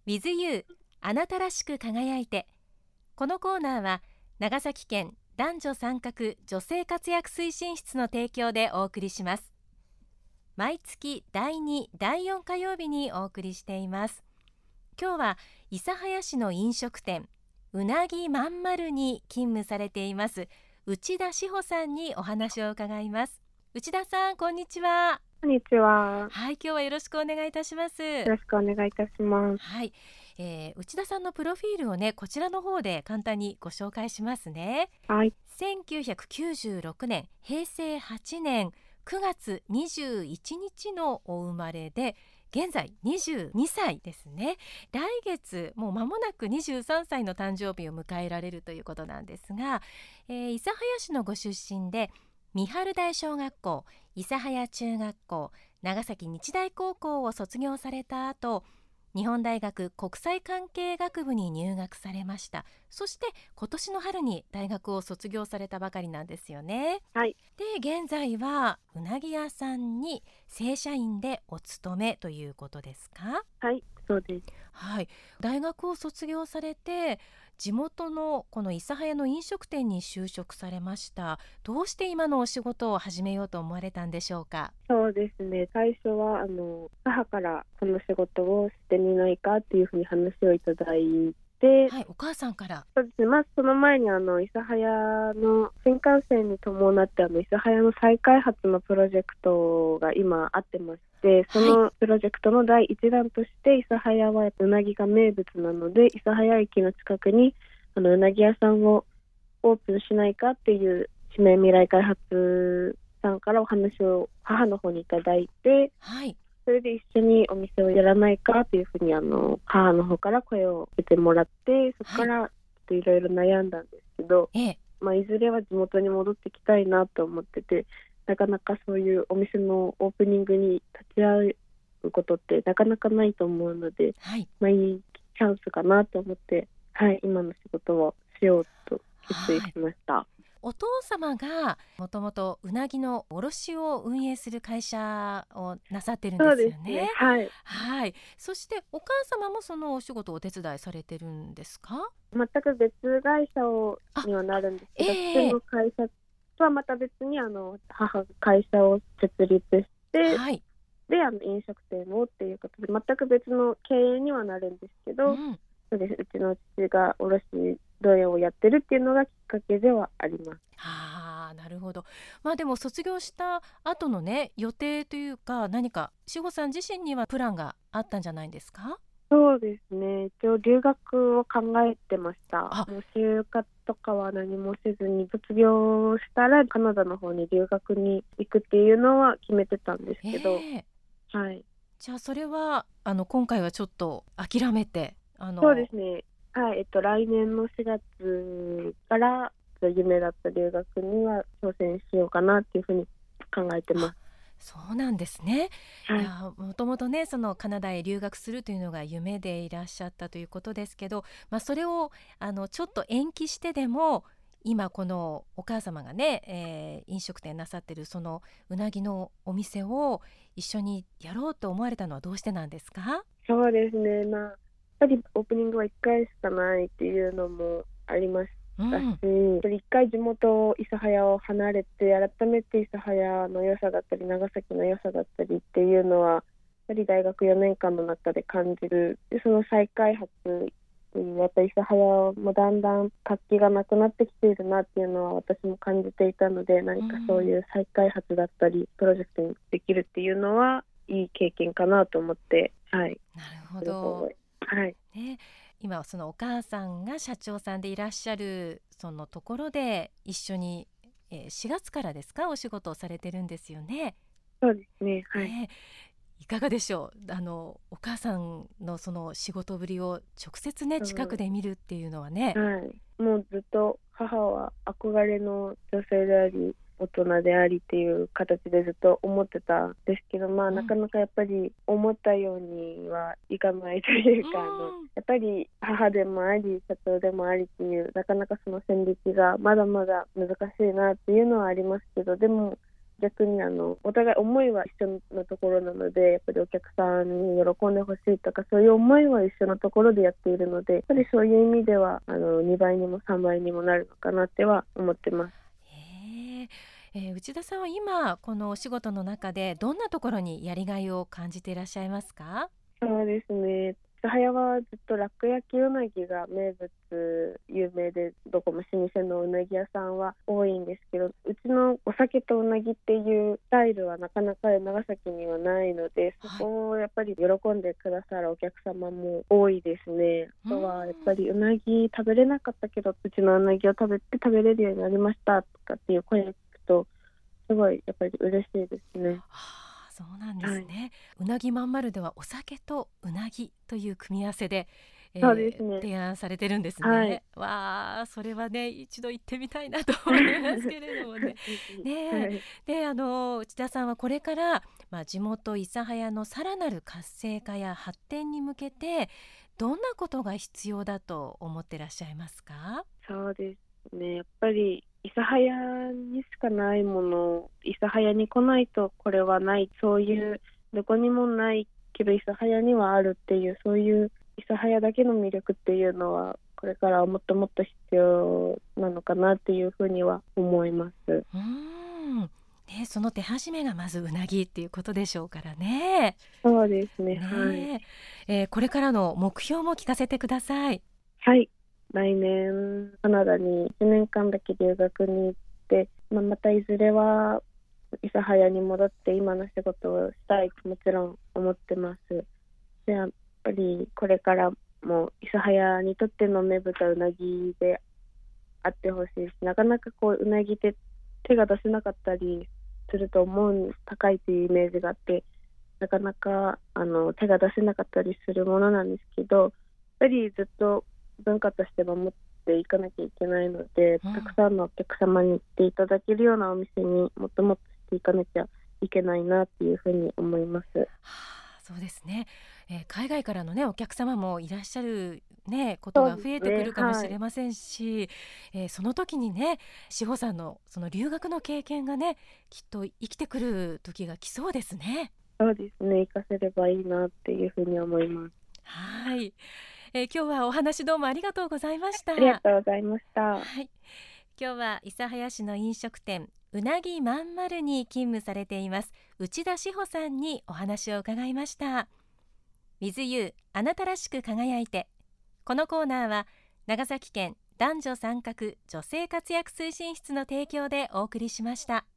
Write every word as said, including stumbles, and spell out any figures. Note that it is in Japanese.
with you あなたらしく輝いて。このコーナーは長崎県男女参画女性活躍推進室の提供でお送りします。毎月だいに、だいよん火曜日にお送りしています。今日は諫早市の飲食店うなぎまんまるに勤務されています内田志保さんにお話を伺います。内田さん、こんにちは。 こんにちは。 はい、今日はよろしくお願いいたします。 よろしくお願いいたします。 はい、えー、内田さんのプロフィールをね、こちらの方で簡単にご紹介しますね。 はい。 せんきゅうひゃくきゅうじゅうろくねんへいせいはちねんくがつにじゅういちにちのお生まれで、現在にじゅうにさいですね。来月もう間もなくにじゅうさんさいの誕生日を迎えられるということなんですが、えー、諫早市のご出身で三春台小学校、諫早中学校、長崎日大高校を卒業された後、日本大学国際関係学部に入学されました。そして今年の春に大学を卒業されたばかりなんですよね。 はい。 で、現在はうなぎ屋さんに正社員でお勤めということですか？ はい、そうです。 はい、大学を卒業されて地元のこの諫早の飲食店に就職されました。どうして今のお仕事を始めようと思われたんでしょうか？ そうですね。最初はあの母からこの仕事をしてみないかっていうふうに話をいただいて、 はい、お母さんから。 そうですね。まずその前にあの諫早の新幹線に伴ってあの諫早の再開発のプロジェクトが今あってまして、そのプロジェクトの第一弾として諫早はうなぎが名物なので、諫早駅の近くにあのうなぎ屋さんをオープンしないかっていう指名未来開発さんからお話を母の方にいただいて、 はい、 それで一緒にお店をやらないかというふうにあの母の方から声をかけてもらって、そこからいろいろ悩んだんですけど、 ええ、 まあ、いずれは地元に戻ってきたいなと思ってて、なかなかそういうお店のオープニングに立ち会うことってなかなかないと思うので、 はい、 まあ、いいチャンスかなと思って、はい、今の仕事をしようと決意しました。 はい、お父様がもともとうなぎの卸を運営する会社をなさってるんですよね。 そうですね。はい。 はい。そしてお母様もそのお仕事をお手伝いされてるんですか？ 全く別会社をにはなるんですけど、 ええ、 普通の会社とはまた別にあの母が会社を設立して、 はい、 であの飲食店をっていうことで全く別の経営にはなるんですけど、 うん、 そうです。うちの父が卸問屋をやってるっていうのがきっかけではあります。 はあ、なるほど。まあでも卒業した後のね、予定というか何か志保さん自身にはプランがあったんじゃないですか？ そうですね。一応留学を考えてました。 あ、 もう就活とかは何もせずに卒業したらカナダの方に留学に行くっていうのは決めてたんですけど、 ええ、 はい。 じゃあそれはあの今回はちょっと諦めて、あのそうですね。はい。えっと、来年のしがつから夢だった留学には挑戦しようかなっていうふうに考えてます。 そうなんですね。いはい。 や、もともとね、そのカナダへ留学するというのが夢でいらっしゃったということですけど、まあ、それをあのちょっと延期してでも今このお母様がね、えー飲食店なさってるそのうなぎのお店を一緒にやろうと思われたのはどうしてなんですか？ そうですね。まあ、やっぱりオープニングはいっかいしかないっていうのもありましたし、 うん、 いっかい地元諫早を離れて改めて諫早の良さだったり長崎の良さだったりっていうのはやっぱり大学よねんかんの中で感じる。でその再開発、やっぱり諫早もだんだん活気がなくなってきているなっていうのは私も感じていたので、何かそういう再開発だったりプロジェクトにできるっていうのはいい経験かなと思って、はい、 なるほど、 はい、 ね、今はそのお母さんが社長さんでいらっしゃるそのところで一緒に、えーしがつからですか、お仕事をされてるんですよね。 そうですね、はい。 ね、いかがでしょう。あのお母さんのその仕事ぶりを直接ね近くで見るっていうのはね。 はい、もうずっと母は憧れの女性であり大人でありっていう形でずっと思ってたんですけど、まあ、 うん、 なかなかやっぱり思ったようにはいかないというか、あのうん、 やっぱり母でもあり社長でもありっていうなかなかその線引きがまだまだ難しいなっていうのはありますけど、でも逆にあのお互い思いは一緒のところなので、やっぱりお客さんに喜んでほしいとか、そういう思いは一緒のところでやっているので、やっぱりそういう意味ではあのにばいにもさんばいにもなるのかなっては思ってます。 へーえー内田さんは今このお仕事の中でどんなところにやりがいを感じていらっしゃいますか？ そうですね。諫早はずっとラック焼きうなぎが名物有名で、どこも老舗のうなぎ屋さんは多いんですけど、うちのお酒とうなぎっていうスタイルはなかなか長崎にはないので、そこをやっぱり喜んでくださるお客様も多いですね。あとはやっぱりうなぎ食べれなかったけど、うちのうなぎを食べて食べれるようになりましたとかっていう声を聞くと、すごいやっぱり嬉しいですね。 はあそうなんですね、はい、うなぎまんまるではお酒とうなぎという組み合わせで、えーそうですね、 提案されてるんですね、 はい、 わあそれはね一度行ってみたいなと思いますけれどもねね、はい、であの内田さんはこれから、まあ、地元諫早のさらなる活性化や発展に向けてどんなことが必要だと思ってらっしゃいますか？ そうですね、やっぱり諫早にしかないもの、諫早に来ないとこれはない、そういうどこにもないけど諫早にはあるっていう、そういう諫早だけの魅力っていうのはこれからはもっともっと必要なのかなっていうふうには思います。 うーん、ね、その手始めがまずうなぎっていうことでしょうからね。 そうですね、 ね、 はい、 えー、これからの目標も聞かせてください。 はい、来年カナダにいちねんかんだけ留学に行って、まあ、またいずれは諫早に戻って今の仕事をしたいともちろん思ってます。でやっぱりこれからも諫早にとっての名物はうなぎであってほしいし、なかなかこううなぎって手が出せなかったりすると思う高いというイメージがあって、なかなかあの手が出せなかったりするものなんですけど、やっぱりずっと文化として守っていかなきゃいけないので、うん、たくさんのお客様に行っていただけるようなお店にもっともっとしていかなきゃいけないなっていうふうに思います。はあ、そうですね、えー、海外からの、ね、お客様もいらっしゃる、ね、ことが増えてくるかもしれませんし、ねはい、えー、その時にね志保さんのその留学の経験がねきっと生きてくる時が来そうですね。 そうですね、活かせればいいなっていうふうに思います。 はい、えー、今日はお話どうもありがとうございました。 ありがとうございました。 はい、今日は諫早市の飲食店うなぎまんまるに勤務されています内田志保さんにお話を伺いました。 With You あなたらしく輝いて。このコーナーは長崎県男女参画女性活躍推進室の提供でお送りしました。